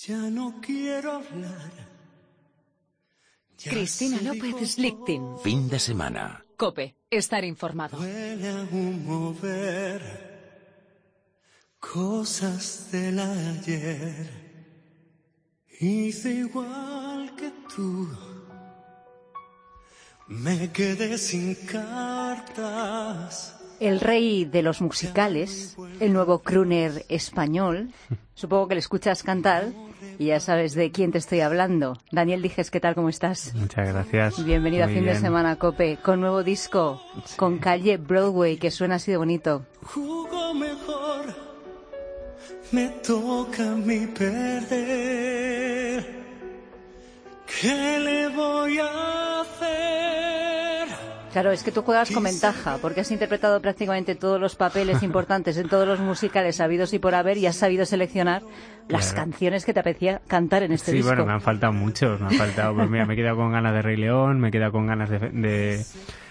Ya no quiero hablar. Cristina López Slichting. Fin de semana. COPE. Estar informado. Huele a humo ver cosas del ayer. Hice igual que tú. Me quedé sin cartas. El rey de los musicales, el nuevo crooner español. Supongo que le escuchas cantar y ya sabes de quién te estoy hablando. Daniel Dijes, ¿qué tal? ¿Cómo estás? Muchas gracias. Bienvenido Muy a Fin de bien. Semana COPE, con nuevo disco, Sí. con Calle Broadway, que suena así de bonito. Jugó mejor. Me toca a mí perder. ¿Qué le voy a hacer? Claro, es que tú juegas con ventaja, porque has interpretado prácticamente todos los papeles importantes en todos los musicales habidos y por haber, y has sabido seleccionar las Claro. canciones que te apetecía cantar en este Sí, disco. bueno, me han faltado muchos. Me han faltado, pues mira, me he quedado con ganas de Rey León, me he quedado con ganas de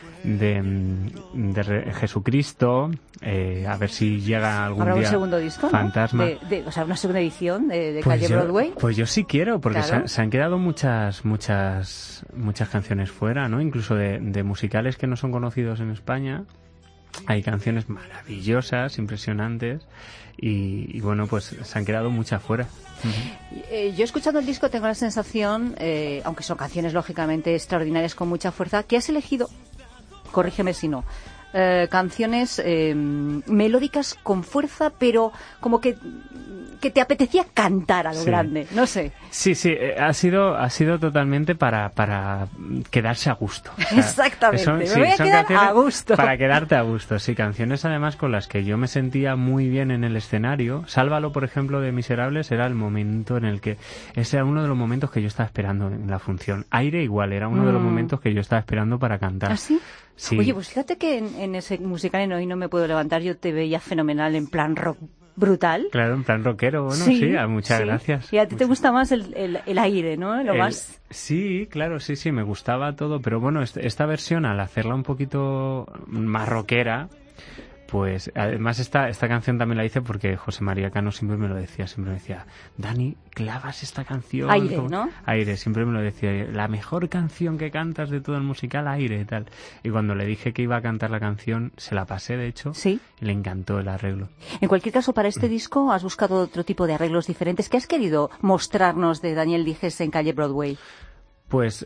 Jesucristo. A ver si llega algún ¿Habrá día. un segundo disco, ¿no? Fantasma. O sea, una segunda edición de Pues Calle yo- Broadway. Pues yo sí quiero, porque Claro. se han quedado muchas canciones fuera, ¿no? Incluso de musicales que no son conocidos en España. Hay canciones maravillosas, impresionantes, y bueno, pues se han quedado muchas fuera. Yo escuchando el disco tengo la sensación, aunque son canciones lógicamente extraordinarias con mucha fuerza, que has elegido, corrígeme si no, canciones melódicas con fuerza, pero como que te apetecía cantar a lo Sí. grande, no sé. Sí, ha sido totalmente para quedarse a gusto. O sea, Exactamente, me voy a son quedar canciones a gusto. Para quedarte a gusto, sí, canciones además con las que yo me sentía muy bien en el escenario. Sálvalo, por ejemplo, de Miserables era el momento en el que, ese era uno de los momentos que yo estaba esperando en la función. Aire igual, era uno de los momentos que yo estaba esperando para cantar. ¿Ah, sí? Sí. Oye, pues fíjate que en ese musical en Hoy no me puedo levantar yo te veía fenomenal en plan rock brutal. Claro, en plan rockero, bueno, sí, muchas sí. gracias. Y a ti te gusta más el aire, ¿no? Lo más... Sí, claro, sí, me gustaba todo, pero bueno, esta versión, al hacerla un poquito más rockera, pues además esta canción también la hice porque José María Cano siempre me decía, Dani, clavas esta canción. Aire, ¿no? Aire, siempre me lo decía, la mejor canción que cantas de todo el musical, Aire, y tal. Y cuando le dije que iba a cantar la canción, se la pasé, de hecho, Sí. y le encantó el arreglo. En cualquier caso, para este disco has buscado otro tipo de arreglos diferentes. ¿Qué has querido mostrarnos de Daniel Dijes en Calle Broadway? Pues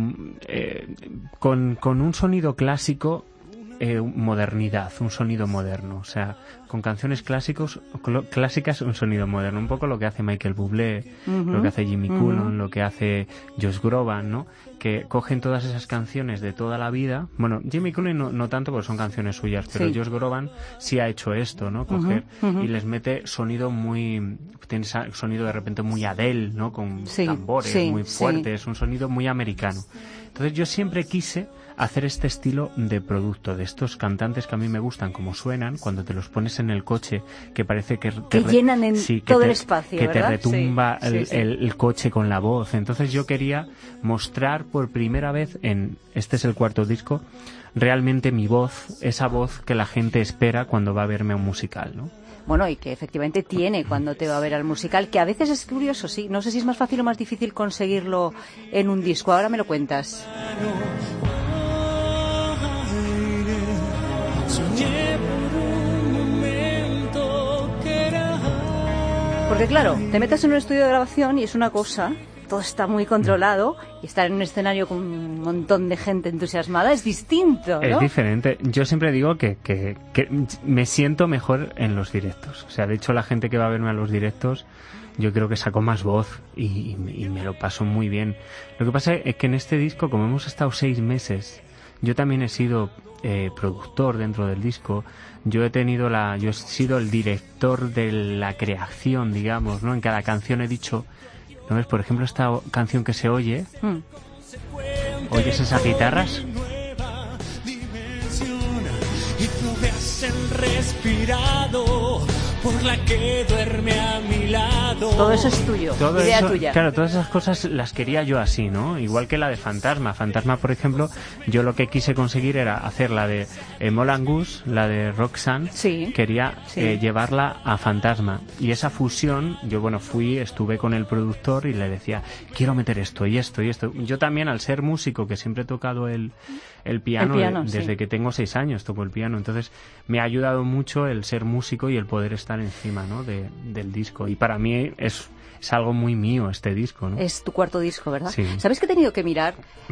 con un sonido clásico, modernidad, un sonido moderno, o sea, con canciones clásicas, un sonido moderno, un poco lo que hace Michael Bublé, lo que hace Jimmy Cullum, lo que hace Josh Groban, ¿no? Que cogen todas esas canciones de toda la vida. Bueno, Jimmy Cullum no tanto porque son canciones suyas, pero Sí. Josh Groban sí ha hecho esto, ¿no? Coger y les mete sonido tiene sonido de repente muy Adele, ¿no? Con Sí, tambores sí, muy sí. fuertes, un sonido muy americano. Entonces yo siempre quise hacer este estilo de producto, de estos cantantes que a mí me gustan, como suenan, cuando te los pones en el coche, que parece que llenan todo el espacio, que ¿verdad? te retumba Sí, sí. el coche con la voz. Entonces yo quería mostrar por primera vez este es el cuarto disco, realmente mi voz, esa voz que la gente espera cuando va a verme a un musical, ¿no? Bueno, y que efectivamente tiene cuando te va a ver al musical, que a veces es curioso, sí. No sé si es más fácil o más difícil conseguirlo en un disco. Ahora me lo cuentas. Soñé por un momento que era. Porque claro, te metes en un estudio de grabación y es una cosa, todo está muy controlado, y estar en un escenario con un montón de gente entusiasmada es distinto, ¿no? Es diferente. Yo siempre digo que me siento mejor en los directos. O sea, de hecho, la gente que va a verme a los directos, yo creo que saco más voz y me lo paso muy bien. Lo que pasa es que en este disco, como hemos estado 6 meses, yo también he sido productor dentro del disco. Yo he sido el director de la creación, digamos, ¿no? En cada canción he dicho, ¿no ves? Por ejemplo, esta canción que se oye, ¿oyes esas guitarras? Y tú me has respirado por la que duerme a mi lado. Todo eso es tuyo, Todo idea eso, tuya. Claro, todas esas cosas las quería yo así, ¿no? Igual que la de Fantasma. Fantasma, por ejemplo, yo lo que quise conseguir era hacer la de Moulin Rouge, la de Roxanne. Sí. Quería Sí. llevarla a Fantasma. Y esa fusión, yo, bueno, estuve con el productor y le decía, quiero meter esto y esto y esto. Yo también, al ser músico, que siempre he tocado el piano, desde sí. que tengo 6 años toco el piano, entonces me ha ayudado mucho el ser músico y el poder estar encima, ¿no? del disco. Y para mí es algo muy mío este disco, ¿no? Es tu cuarto disco, ¿verdad? Sí. ¿Sabes que he tenido que mirar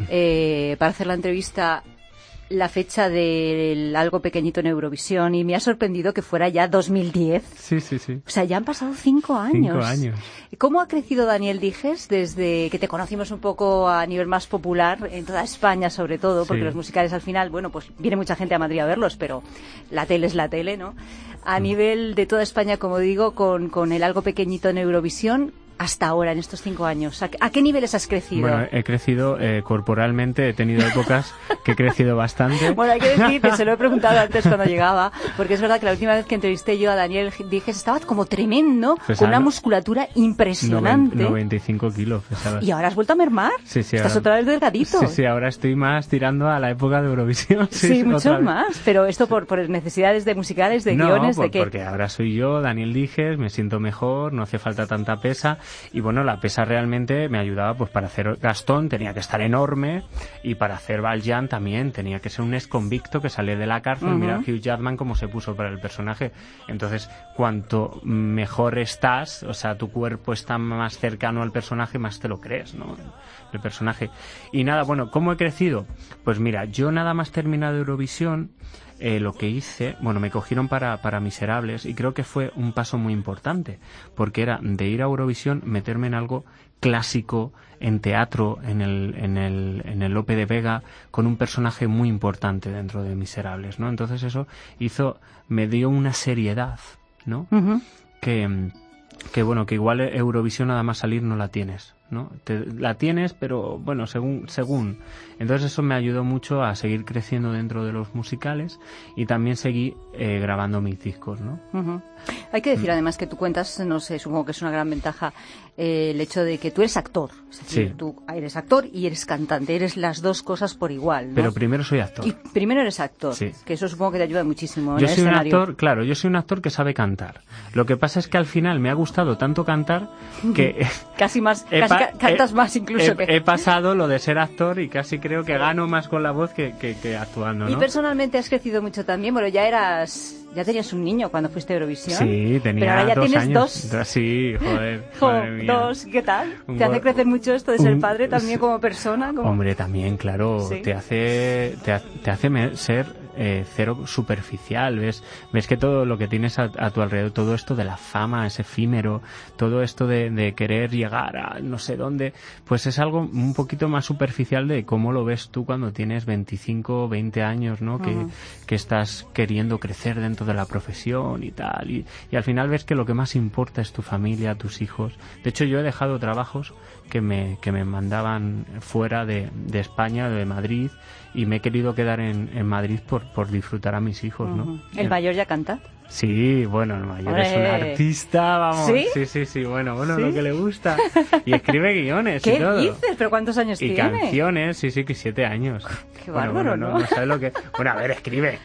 para hacer la entrevista la fecha del Algo Pequeñito en Eurovisión y me ha sorprendido que fuera ya 2010? Sí, sí, sí. O sea, ya han pasado 5 años. 5 años. ¿Cómo ha crecido Daniel Dijes desde que te conocimos un poco a nivel más popular, en toda España sobre todo, porque Sí. los musicales al final, bueno, pues viene mucha gente a Madrid a verlos, pero la tele es la tele, ¿no? A nivel de toda España, como digo, con el Algo Pequeñito en Eurovisión, hasta ahora, en estos 5 años, ¿a qué niveles has crecido? Bueno, he crecido corporalmente, he tenido épocas que he crecido bastante. Bueno, hay que decir que se lo he preguntado antes cuando llegaba, porque es verdad que la última vez que entrevisté yo a Daniel Dijes estaba como tremendo, Pesaba con una musculatura impresionante. 95 kilos pesaba. ¿Y ahora has vuelto a mermar? Sí, sí, Estás ahora- otra vez delgadito. Sí, sí, ahora estoy más tirando a la época de Eurovisión. Sí, otra mucho vez. más. Pero esto por necesidades de musicales, de guiones, de qué. Porque ahora soy yo, Daniel Dijes, me siento mejor, no hace falta tanta pesa. Y bueno, la pesa realmente me ayudaba pues para hacer Gastón, tenía que estar enorme, y para hacer Valjean también tenía que ser un exconvicto que sale de la cárcel. Ujú. Mira Hugh Jackman cómo se puso para el personaje. Entonces, cuanto mejor estás, o sea, tu cuerpo está más cercano al personaje, más te lo crees, ¿no? El personaje. Y nada, bueno, ¿cómo he crecido? Pues mira, yo nada más terminado Eurovisión, lo que hice, bueno, me cogieron para Miserables, y creo que fue un paso muy importante, porque era de ir a Eurovisión, meterme en algo clásico, en teatro, en el Lope de Vega, con un personaje muy importante dentro de Miserables, ¿no? Entonces eso me dio una seriedad, ¿no? Ujú. Que bueno, que igual Eurovisión nada más salir no la tienes, ¿no? La tienes, pero bueno, según. Entonces eso me ayudó mucho a seguir creciendo dentro de los musicales, y también seguí grabando mis discos, ¿no? Ujú. Hay que decir además que tú cuentas, no sé, supongo que es una gran ventaja el hecho de que tú eres actor. Es decir, Sí. tú eres actor y eres cantante, eres las dos cosas por igual, ¿no? Pero primero soy actor. Y primero eres actor, Sí. que eso supongo que te ayuda muchísimo Yo en el soy un escenario. actor, claro, yo soy un actor que sabe cantar. Lo que pasa es que al final me ha gustado tanto cantar que Casi más, he casi pa- cantas más incluso he, que... he pasado lo de ser actor y casi creo que gano más con la voz que actuando, Y ¿no? personalmente has crecido mucho también. Bueno, ya tenías un niño cuando fuiste a Eurovisión. Sí, tenía Pero ahora ya 2 tienes años. 2. Sí, joder, Jo, madre mía. 2, ¿qué tal? Un ¿Te hace bo- crecer mucho esto de ser un- padre también como persona? Como... Hombre, también, claro, Sí. te hace ser cero superficial, ves que todo lo que tienes a tu alrededor, todo esto de la fama es efímero, todo esto de querer llegar a no sé dónde, pues es algo un poquito más superficial de cómo lo ves tú cuando tienes 25, 20 años, ¿no? Ujú. Que estás queriendo crecer dentro de la profesión y tal, y al final ves que lo que más importa es tu familia, tus hijos. De hecho, yo he dejado trabajos que me mandaban fuera de España, de Madrid, y me he querido quedar en Madrid por disfrutar a mis hijos, ¿no? Ujú. ¿El mayor ya canta? Sí, bueno, el mayor es un ¡Hombre! artista, vamos. ¿Sí? Sí, bueno, ¿Sí? lo que le gusta. Y escribe guiones y ¿Qué todo. dices? ¿Pero cuántos años Y tiene? canciones, sí, que 7 años. Qué bárbaro, ¿no? No sabes lo que... Bueno, a ver, escribe.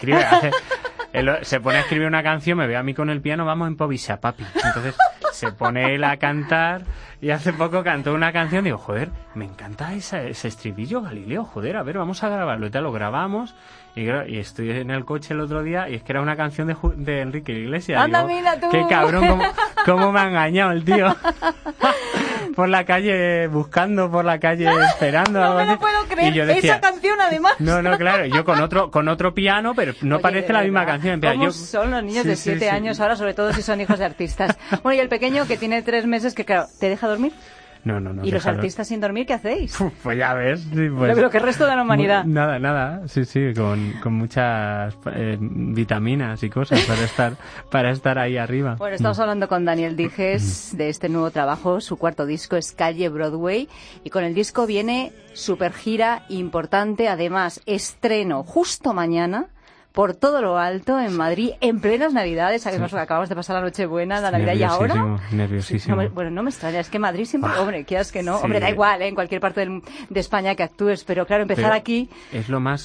Se pone a escribir una canción, me ve a mí con el piano, vamos en Povisa, papi. Entonces se pone él a cantar, y hace poco cantó una canción, digo, joder, me encanta ese estribillo, Galileo, joder, a ver, vamos a grabarlo. Y tal, lo grabamos, y estoy en el coche el otro día, y es que era una canción de Enrique Iglesias. ¡Anda, Digo, mira tú! ¡qué cabrón! ¿Cómo me ha engañado el tío? Por la calle, buscando por la calle, esperando. No algo me lo así. puedo creer. Y yo decía, Esa canción además. no, claro, yo con otro piano, pero no Oye, parece de la misma verdad, canción. En plan, ¿cómo yo- son los niños Sí, de sí, 7 sí. años ahora, sobre todo si son hijos de artistas? Bueno, y el pequeño que tiene 3 meses, que claro, ¿te deja dormir? No, ¿Y los déjalo. artistas sin dormir qué hacéis? Pues ya ves, sí, pues. Lo que el resto de la humanidad. Nada, sí, con muchas vitaminas y cosas para estar ahí arriba. Bueno, estamos hablando con Daniel Dijes de este nuevo trabajo. Su cuarto disco es Calle Broadway, y con el disco viene super gira importante. Además, estreno justo mañana por todo lo alto en Madrid, en plenas Navidades, sabemos que acabamos de pasar la Nochebuena, la Navidad y ahora... Nerviosísimo. Bueno, no me extraña, es que Madrid siempre, hombre, quieras que no, hombre, da igual, en cualquier parte de España que actúes, pero claro, empezar aquí... Es lo más,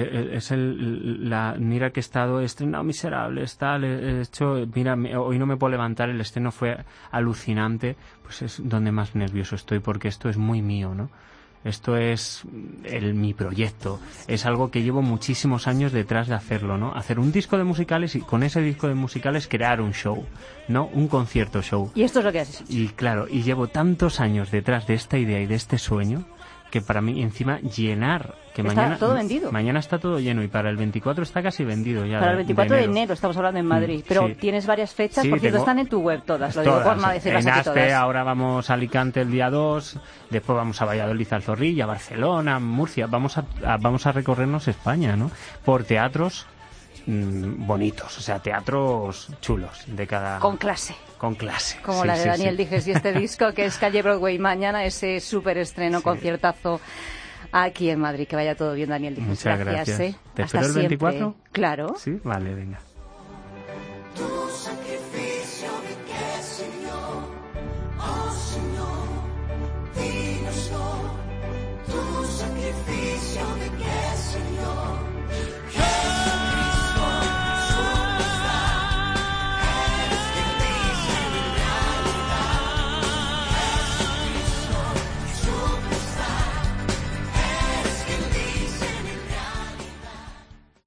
mira que he estado estrenado Miserables, tal, he hecho, mira, hoy no me puedo levantar, el estreno fue alucinante, pues es donde más nervioso estoy, porque esto es muy mío, ¿no? Esto es mi proyecto, es algo que llevo muchísimos años detrás de hacerlo, ¿no? Hacer un disco de musicales y con ese disco de musicales crear un show, ¿no? Un concierto show. Y esto es lo que has hecho. Y claro, y llevo tantos años detrás de esta idea y de este sueño que para mí encima llenar, que está mañana todo vendido. Mañana está todo lleno y para el 24 está casi vendido ya. Para el 24 de enero estamos hablando en Madrid, pero sí. Tienes varias fechas, Sí, por cierto, tengo... están en tu web todas, lo digo por no decirlas en aquí Aspe, todas. ahora vamos a Alicante el día 2, después vamos a Valladolid, al Zorrilla, Barcelona, Murcia, vamos a recorrernos España, ¿no? Por teatros bonitos, o sea, teatros chulos de cada... Con clase. Como sí, la de Daniel Dijes y este disco que es Calle Broadway mañana, ese súper estreno, conciertazo aquí en Madrid. Que vaya todo bien, Daniel Dijes. Muchas gracias. Hasta ¿Te espero el 24? Siempre. Claro. Sí, vale, venga. Tu sacrificio de que